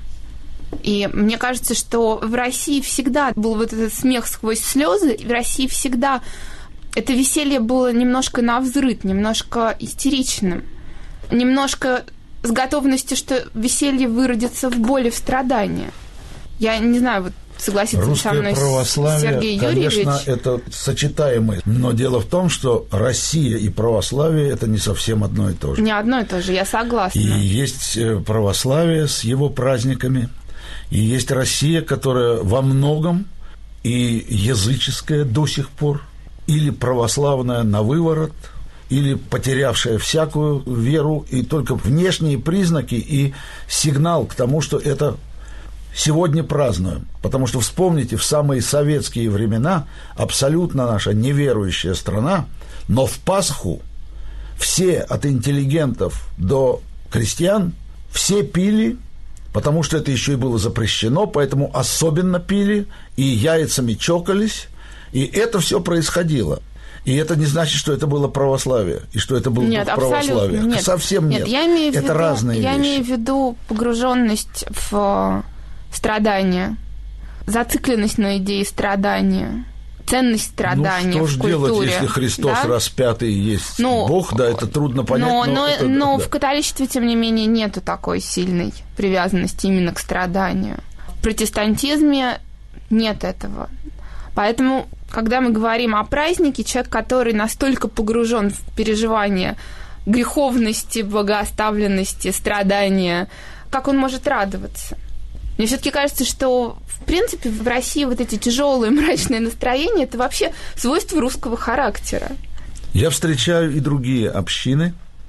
И мне кажется, что в России всегда был вот этот смех сквозь слезы, и в России всегда это веселье было немножко навзрыд, немножко истеричным, немножко с готовностью, что веселье выродится в боли, в страдания. Я не знаю, вот согласится со мной Сергей Юрьевич. Конечно, это сочетаемое. Но дело в том, что Россия и православие – это не совсем одно и то же. Не одно и то же, я согласна. И есть православие с его праздниками, и есть Россия, которая во многом и языческая до сих пор, или православная на выворот, или потерявшая всякую веру, и только внешние признаки и сигнал к тому, что это сегодня празднуем. Потому что, вспомните, в самые советские времена абсолютно наша неверующая страна, но в Пасху все от интеллигентов до крестьян, все пили, потому что это еще и было запрещено, поэтому особенно пили, и яйцами чокались, и это все происходило. И это не значит, что это было православие, и что это было православие. Нет, совсем нет. Это разные вещи. Я имею в виду погруженность в страдания, зацикленность на идее страдания, ценность страдания в культуре. Ну, что же делать, если Христос распятый есть Бог, да, это трудно понять. Но в католичестве, тем не менее, нету такой сильной привязанности именно к страданию. В протестантизме нет этого. Поэтому, когда мы говорим о празднике, человек, который настолько погружен в переживание греховности, богооставленности, страдания, как он может радоваться? Мне все-таки кажется, что, в принципе, в России вот эти тяжелые мрачные настроения – это вообще свойство русского характера. Я встречаю и другие общины,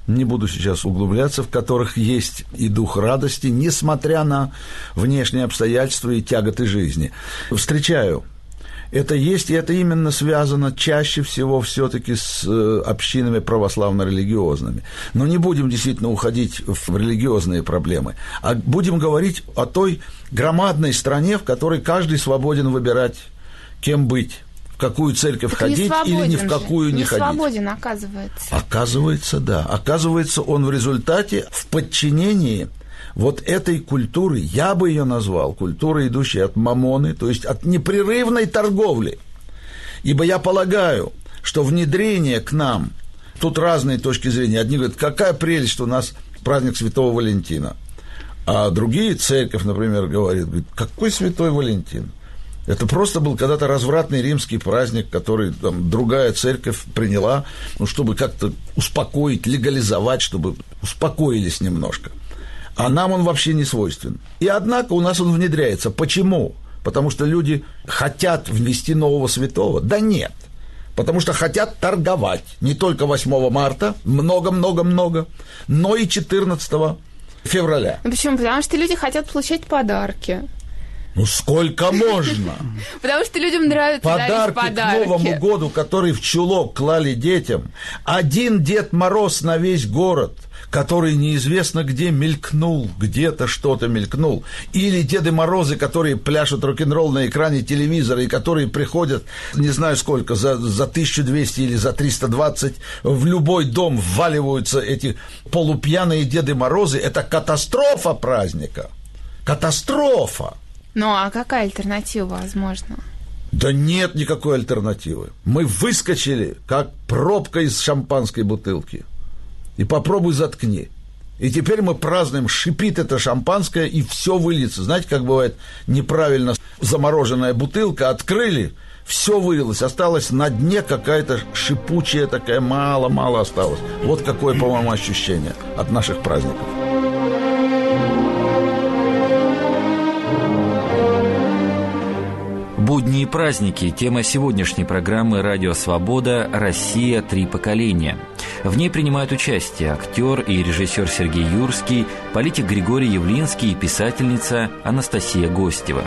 не буду сейчас углубляться, в которых есть и дух радости, несмотря на внешние обстоятельства и тяготы жизни. Встречаю. Это есть, и это именно связано чаще всего все-таки с общинами православно-религиозными. Но не будем действительно уходить в религиозные проблемы, а будем говорить о той громадной стране, в которой каждый свободен выбирать, кем быть, в какую церковь ходить или ни в какую не ходить. Не свободен, оказывается. Оказывается, да. Оказывается, он в результате в подчинении вот этой культуры, я бы ее назвал культурой, идущей от мамоны, то есть от непрерывной торговли. Ибо я полагаю, что внедрение к нам, тут разные точки зрения. Одни говорят, какая прелесть, что у нас праздник Святого Валентина. А другие, церковь, например, говорит, какой Святой Валентин? Это просто был когда-то развратный римский праздник, который там, другая церковь приняла, чтобы как-то успокоить, легализовать, чтобы успокоились немножко. А нам он вообще не свойствен. И однако у нас он внедряется. Почему? Потому что люди хотят ввести нового святого? Да нет. Потому что хотят торговать. Не только 8 марта, много-много-много, но и 14 февраля. Ну почему? Потому что люди хотят получать подарки. Ну сколько можно? Потому что людям нравится дарить подарки. К Новому году, который в чулок клали детям, один Дед Мороз на весь город, который неизвестно где мелькнул, где-то что-то мелькнул, или Деды Морозы, которые пляшут рок-н-ролл на экране телевизора и которые приходят, не знаю сколько, за 1200 или за 320, в любой дом вваливаются эти полупьяные Деды Морозы, это катастрофа праздника. Катастрофа! Ну, а какая альтернатива возможна? Да нет никакой альтернативы. Мы выскочили, как пробка из шампанской бутылки. И попробуй заткни. И теперь мы празднуем, шипит это шампанское, и все выльется. Знаете, как бывает неправильно замороженная бутылка, открыли, все вылилось, осталось на дне какая-то шипучая такая, мало-мало осталось. Вот какое, по-моему, ощущение от наших праздников. Будни и праздники – тема сегодняшней программы «Радио Свобода. Россия. Три поколения». В ней принимают участие актер и режиссер Сергей Юрский, политик Григорий Явлинский и писательница Анастасия Гостева.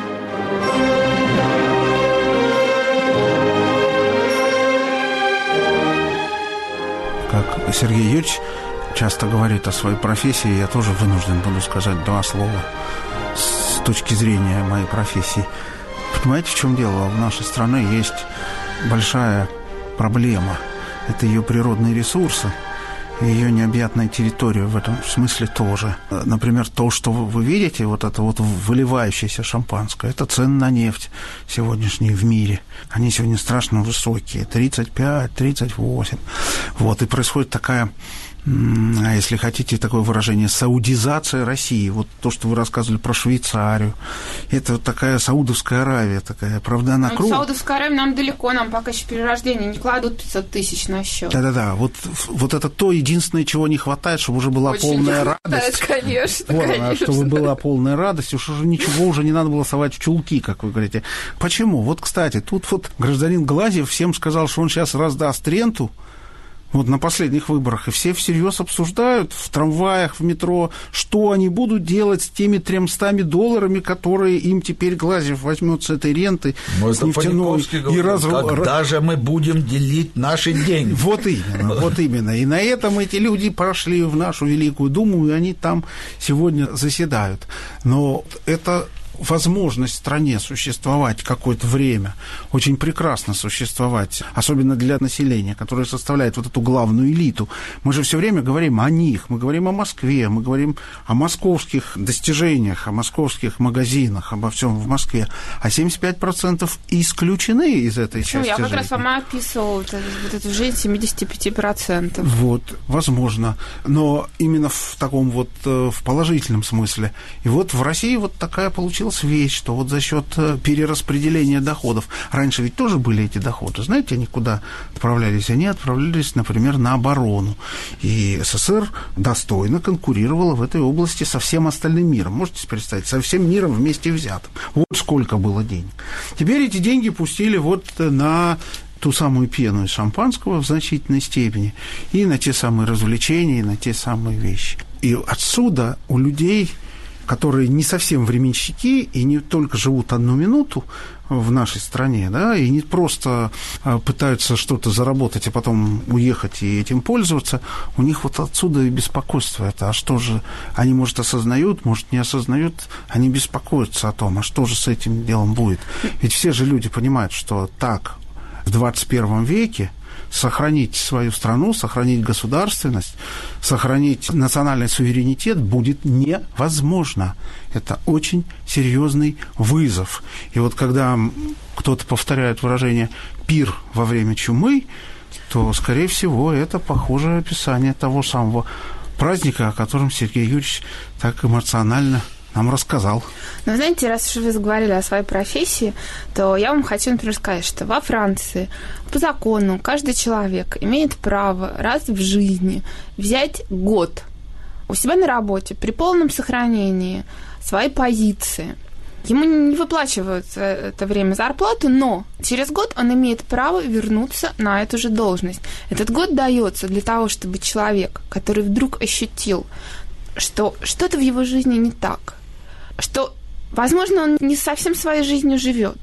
Как Сергей Юрьевич часто говорит о своей профессии, я тоже вынужден буду сказать два слова с точки зрения моей профессии. Понимаете, в чем дело? В нашей стране есть большая проблема. Это ее природные ресурсы и ее необъятная территория в этом смысле тоже. Например, то, что вы видите, вот это вот выливающееся шампанское, это цены на нефть сегодняшние в мире. Они сегодня страшно высокие, 35, 38. Вот, и происходит такая... А если хотите, такое выражение, саудизация России. Вот то, что вы рассказывали про Швейцарию. Это вот такая Саудовская Аравия, такая, правда, она круглая. Саудовская Аравия нам далеко, нам пока еще перерождение не кладут 500 тысяч на счет. Да-да-да, вот это то единственное, чего не хватает, чтобы уже была очень полная радость. Конечно, вот, конечно. Чтобы была полная радость, уж уже ничего уже не надо было совать в чулки, как вы говорите. Почему? Вот, кстати, тут вот гражданин Глазьев всем сказал, что он сейчас раздаст ренту, вот на последних выборах, и все всерьез обсуждают в трамваях, в метро, что они будут делать с теми $300, которые им теперь Глазьев возьмет с этой ренты, с нефтяной. Когда же мы будем делить наши деньги? Вот именно, вот именно. И на этом эти люди прошли в нашу Великую Думу, и они там сегодня заседают. Но это... возможность стране существовать какое-то время, очень прекрасно существовать, особенно для населения, которое составляет вот эту главную элиту. Мы же все время говорим о них, мы говорим о Москве, мы говорим о московских достижениях, о московских магазинах, обо всем в Москве, а 75% исключены из этой части жизни. Я как раз вам описывала вот эту жизнь 75%. Вот, возможно, но именно в таком вот в положительном смысле. И вот в России вот такая получилась вещь, что вот за счет перераспределения доходов, раньше ведь тоже были эти доходы, знаете, они куда отправлялись? Они отправлялись, например, на оборону. И СССР достойно конкурировала в этой области со всем остальным миром. Можете себе представить, со всем миром вместе взятым. Вот сколько было денег. Теперь эти деньги пустили вот на ту самую пену из шампанского в значительной степени, и на те самые развлечения, и на те самые вещи. И отсюда у людей, которые не совсем временщики и не только живут одну минуту в нашей стране, да, и не просто пытаются что-то заработать, а потом уехать и этим пользоваться, у них вот отсюда и беспокойство это. А что же, они, может, осознают, может, не осознают, они беспокоятся о том, а что же с этим делом будет. Ведь все же люди понимают, что так в 21 веке сохранить свою страну, сохранить государственность, сохранить национальный суверенитет будет невозможно. Это очень серьезный вызов. И вот когда кто-то повторяет выражение «пир во время чумы», то, скорее всего, это похожее описание того самого праздника, о котором Сергей Юрьевич так эмоционально нам рассказал. Ну, знаете, раз уж вы заговорили о своей профессии, то я вам хочу, например, сказать, что во Франции по закону каждый человек имеет право раз в жизни взять год у себя на работе при полном сохранении своей позиции. Ему не выплачивают это время зарплату, но через год он имеет право вернуться на эту же должность. Этот год дается для того, чтобы человек, который вдруг ощутил, что что-то в его жизни не так, что, возможно, он не совсем своей жизнью живет,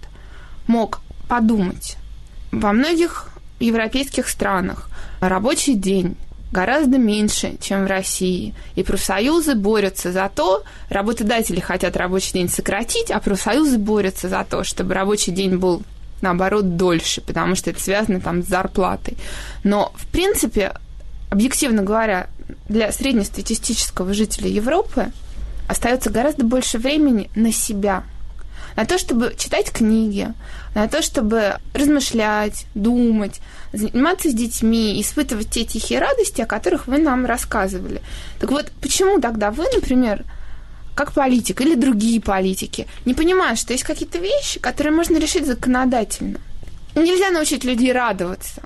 мог подумать. Во многих европейских странах рабочий день гораздо меньше, чем в России. И профсоюзы борются за то, работодатели хотят рабочий день сократить, а профсоюзы борются за то, чтобы рабочий день был, наоборот, дольше, потому что это связано там с зарплатой. Но, в принципе, объективно говоря, для среднестатистического жителя Европы остается гораздо больше времени на себя, на то, чтобы читать книги, на то, чтобы размышлять, думать, заниматься с детьми, испытывать те тихие радости, о которых вы нам рассказывали. Так вот, почему тогда вы, например, как политик или другие политики, не понимают, что есть какие-то вещи, которые можно решить законодательно? Нельзя научить людей радоваться,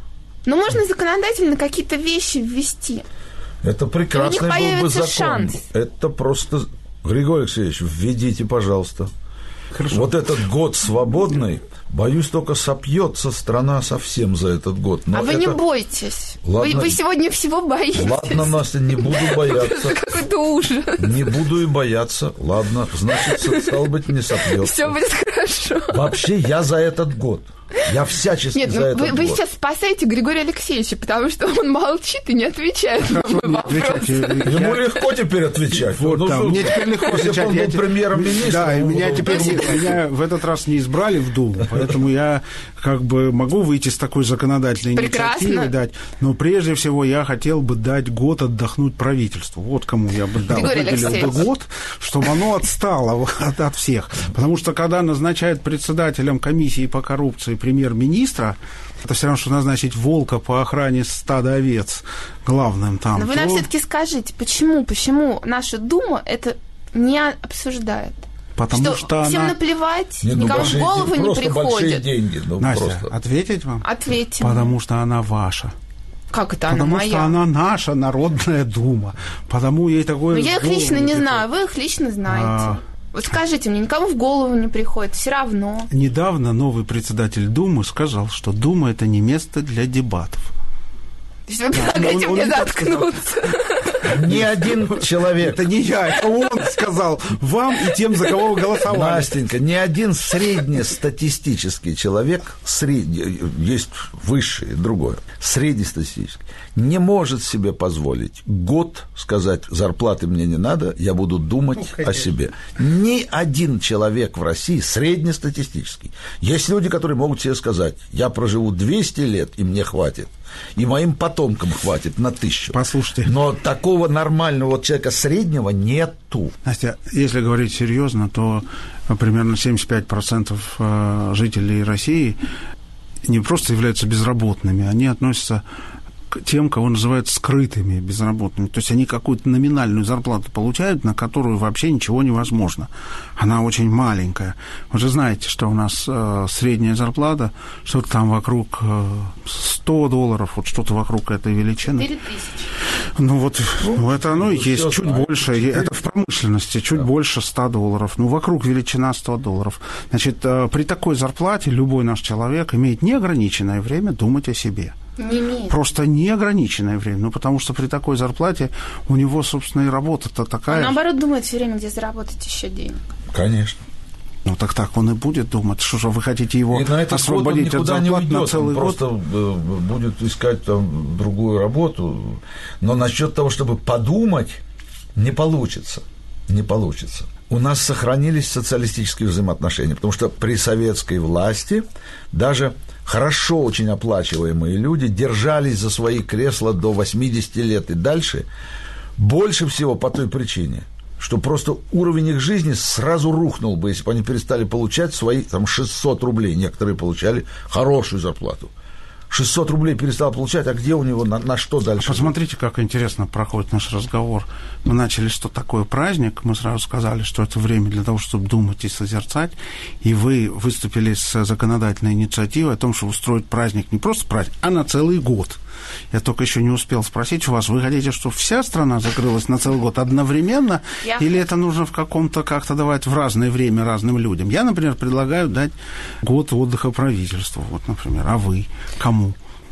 но можно законодательно какие-то вещи ввести. Это прекрасный был бы закон. Шанс. Это просто... Григорий Алексеевич, введите, пожалуйста. Хорошо. Вот этот год свободный, боюсь, только сопьется страна совсем за этот год. Но вы не бойтесь. Ладно. Вы сегодня всего боитесь. Ладно, Настя, не буду бояться. Какой-то ужас. Не буду и бояться. Ладно, значит, стало быть, не сопьется. Все будет хорошо. Вообще, я за этот год. Я всячески за этот год. Вы сейчас спасаете Григория Алексеевича, потому что он молчит и не отвечает на мой вопрос. Ему легко теперь отвечать. Вот там, мне теперь легко отвечать. Он был премьером-министром. Да, и меня теперь в этот раз не избрали в Думу, поэтому я как бы могу выйти с такой законодательной инициативой дать. Но прежде всего я хотел бы дать год отдохнуть правительству. Вот кому я бы дал. Выделил бы год, чтобы оно отстало от всех. Потому что когда назначают председателем комиссии по коррупции премьер-министра, это все равно, что назначить волка по охране стада овец главным там. Но вы нам все-таки скажите, почему наша Дума это не обсуждает? Потому что всем она... наплевать, никому в голову не приходит. Большие деньги. Настя, ответить вам? Ответьте. Потому что она ваша. Как это она моя? Потому что она наша Народная Дума. Потому ей такое... Но я их лично не знаю, вы их лично знаете. Вот скажите мне, никому в голову не приходит, все равно. Недавно новый председатель Думы сказал, что Дума – это не место для дебатов. То есть вы предлагаете мне заткнуться? Ни один человек. Это не я, это он сказал вам и тем, за кого вы голосовали. Настенька, ни один среднестатистический человек, есть высшее, другое, среднестатистический, не может себе позволить год сказать, зарплаты мне не надо, я буду думать о себе. Ни один человек в России среднестатистический. Есть люди, которые могут себе сказать, я проживу 200 лет, и мне хватит. И моим потомкам хватит на 1000. Послушайте. Но такого нормального человека среднего нету. Настя, если говорить серьезно, то примерно 75% жителей России не просто являются безработными, они относятся к к тем, кого называют скрытыми безработными. То есть они какую-то номинальную зарплату получают, на которую вообще ничего невозможно. Она очень маленькая. Вы же знаете, что у нас средняя зарплата, что-то там вокруг $100, вот что-то вокруг этой величины. 4000. Ну вот, это оно и есть, чуть больше. Это в промышленности, чуть больше $100. Ну, вокруг величина $100. Значит, при такой зарплате любой наш человек имеет неограниченное время думать о себе. Не имеет. Просто неограниченное время. Ну, потому что при такой зарплате у него, собственно, и работа-то такая. Он, наоборот, думает все время, где заработать еще денег. Конечно. Ну, так он и будет думать. Что же вы хотите его освободить от зарплаты на целый год? Он просто будет искать там другую работу. Но насчет того, чтобы подумать, не получится. Не получится. У нас сохранились социалистические взаимоотношения, потому что при советской власти даже хорошо очень оплачиваемые люди держались за свои кресла до 80 лет и дальше, больше всего по той причине, что просто уровень их жизни сразу рухнул бы, если бы они перестали получать свои там 600 рублей. Некоторые получали хорошую зарплату. 600 рублей перестал получать, а где у него, на что дальше? Посмотрите, как интересно проходит наш разговор. Мы начали, что такое праздник, мы сразу сказали, что это время для того, чтобы думать и созерцать, и вы выступили с законодательной инициативой о том, чтобы устроить праздник, не просто праздник, а на целый год. Я только еще не успел спросить у вас, вы хотите, чтобы вся страна закрылась на целый год одновременно, или это нужно в каком-то как-то давать в разное время разным людям? Я, например, предлагаю дать год отдыха правительству, вот, например, а вы кому?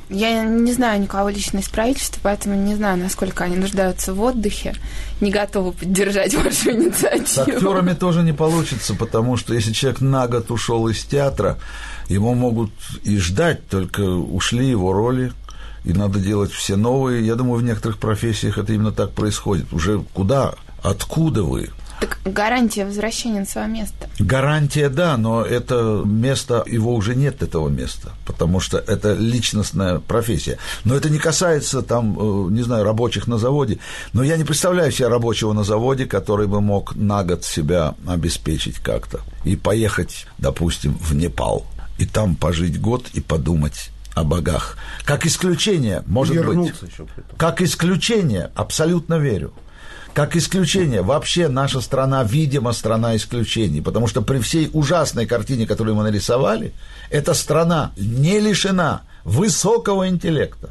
Я не знаю никого лично из правительства, поэтому не знаю, насколько они нуждаются в отдыхе, не готовы поддержать вашу инициативу. С актерами тоже не получится, потому что если человек на год ушел из театра, его могут и ждать, только ушли его роли, и надо делать все новые. Я думаю, в некоторых профессиях это именно так происходит. Уже куда, откуда вы? Так гарантия возвращения на свое место. Гарантия, да, но это место, его уже нет, этого места, потому что это личностная профессия. Но это не касается, там, не знаю, рабочих на заводе. Но я не представляю себе рабочего на заводе, который бы мог на год себя обеспечить как-то и поехать, допустим, в Непал, и там пожить год и подумать о богах. Как исключение, может быть. Как исключение, абсолютно верю. Как исключение, вообще наша страна, видимо, страна исключений, потому что при всей ужасной картине, которую мы нарисовали, эта страна не лишена высокого интеллекта,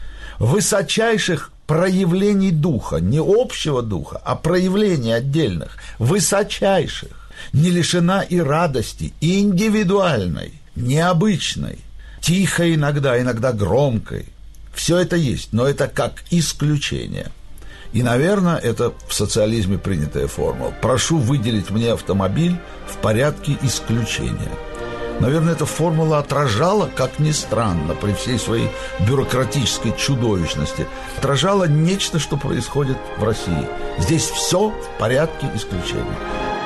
высочайших проявлений духа, не общего духа, а проявлений отдельных, высочайших, не лишена и радости, и индивидуальной, необычной, тихой иногда, иногда громкой. Все это есть, но это как исключение. И, наверное, это в социализме принятая формула. Прошу выделить мне автомобиль в порядке исключения. Наверное, эта формула отражала, как ни странно, при всей своей бюрократической чудовищности, отражала нечто, что происходит в России. Здесь все в порядке исключения.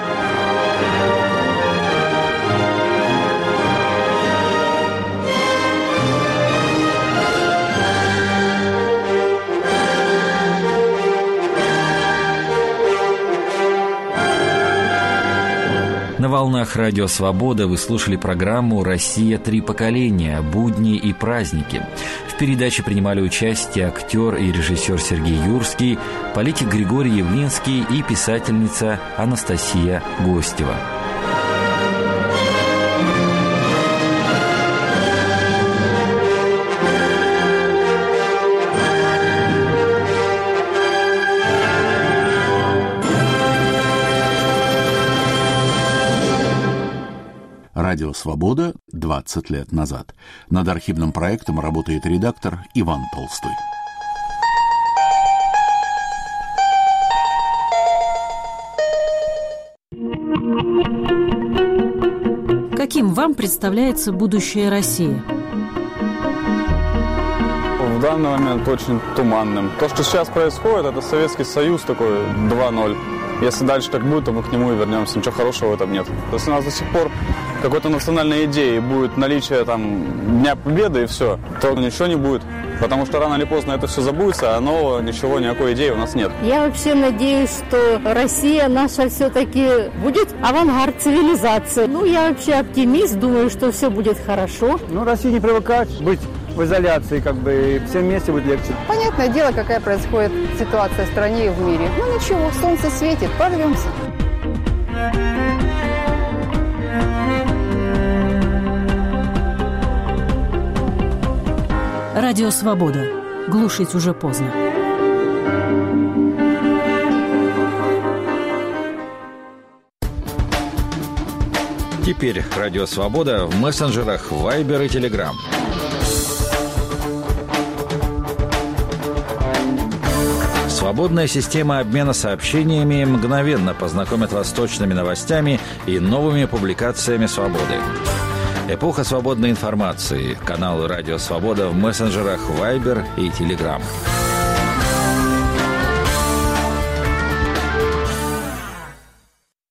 На волнах Радио Свобода вы слушали программу «Россия. Три поколения. Будни и праздники». В передаче принимали участие актер и режиссер Сергей Юрский, политик Григорий Явлинский и писательница Анастасия Гостева. Радио «Свобода» 20 лет назад. Над архивным проектом работает редактор Иван Толстой. Каким вам представляется будущее России? В данный момент очень туманным. То, что сейчас происходит, это Советский Союз такой 2.0. Если дальше так будет, то мы к нему и вернемся. Ничего хорошего в этом нет. Если у нас до сих пор какой-то национальной идеи будет наличие там Дня Победы и все, то ничего не будет. Потому что рано или поздно это все забудется, а нового ничего, никакой идеи у нас нет. Я вообще надеюсь, что Россия наша все-таки будет авангард цивилизации. Я вообще оптимист, думаю, что все будет хорошо. Россия не привыкает быть в изоляции, как бы, и всем вместе будет легче. Понятное дело, какая происходит ситуация в стране и в мире. Ну ничего, солнце светит, порвемся. Радио «Свобода». Глушить уже поздно. Теперь Радио «Свобода» в мессенджерах Viber и Telegram. Свободная система обмена сообщениями мгновенно познакомит вас с точными новостями и новыми публикациями «Свободы». Эпоха свободной информации. Каналы «Радио Свобода» в мессенджерах Viber и Telegram.